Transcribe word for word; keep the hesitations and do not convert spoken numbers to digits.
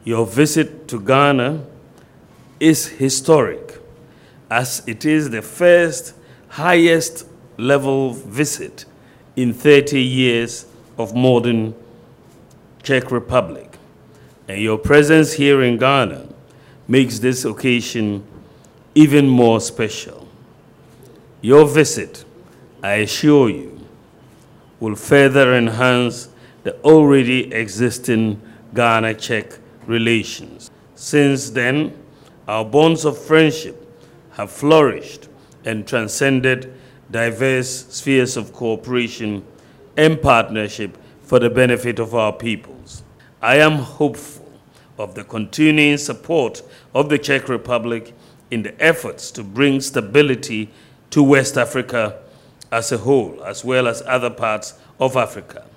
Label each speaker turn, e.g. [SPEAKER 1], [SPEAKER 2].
[SPEAKER 1] Your visit to Ghana is historic, as it is the first highest level visit in thirty years of modern Czech Republic. And your presence here in Ghana makes this occasion even more special. Your visit, I assure you, will further enhance the already existing Ghana-Czech relations. Since then, our bonds of friendship have flourished and transcended diverse spheres of cooperation and partnership for the benefit of our peoples. I am hopeful of the continuing support of the Czech Republic in the efforts to bring stability to West Africa as a whole, as well as other parts of Africa.